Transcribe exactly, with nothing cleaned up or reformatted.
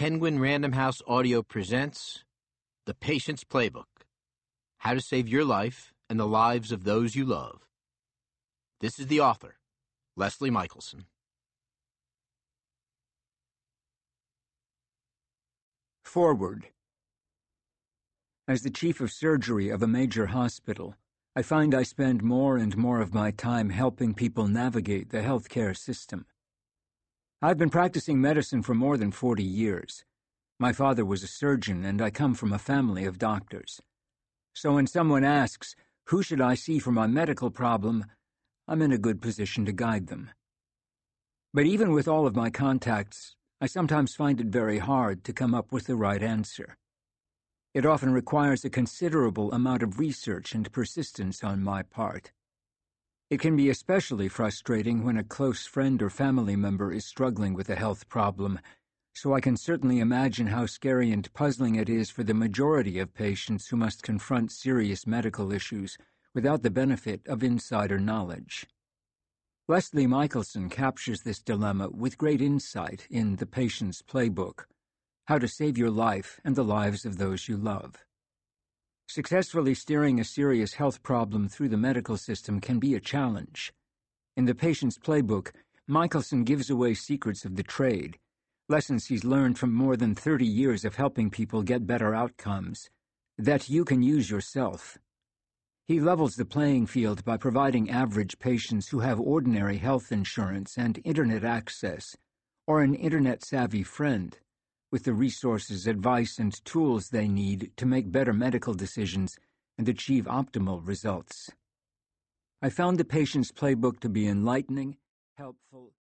Penguin Random House Audio presents The Patient's Playbook, How to Save Your Life and the Lives of Those You Love. This is the author, Leslie Michelson. Forward. As the chief of surgery of a major hospital, I find I spend more and more of my time helping people navigate the healthcare system. I've been practicing medicine for more than forty years. My father was a surgeon, and I come from a family of doctors. So when someone asks, who should I see for my medical problem, I'm in a good position to guide them. But even with all of my contacts, I sometimes find it very hard to come up with the right answer. It often requires a considerable amount of research and persistence on my part. It can be especially frustrating when a close friend or family member is struggling with a health problem, so I can certainly imagine how scary and puzzling it is for the majority of patients who must confront serious medical issues without the benefit of insider knowledge. Leslie Michelson captures this dilemma with great insight in The Patient's Playbook, How to Save Your Life and the Lives of Those You Love. Successfully steering a serious health problem through the medical system can be a challenge. In The Patient's Playbook, Michelson gives away secrets of the trade, lessons he's learned from more than thirty years of helping people get better outcomes, that you can use yourself. He levels the playing field by providing average patients who have ordinary health insurance and internet access, or an internet-savvy friend, with the resources, advice, and tools they need to make better medical decisions and achieve optimal results. I found The Patient's Playbook to be enlightening, helpful,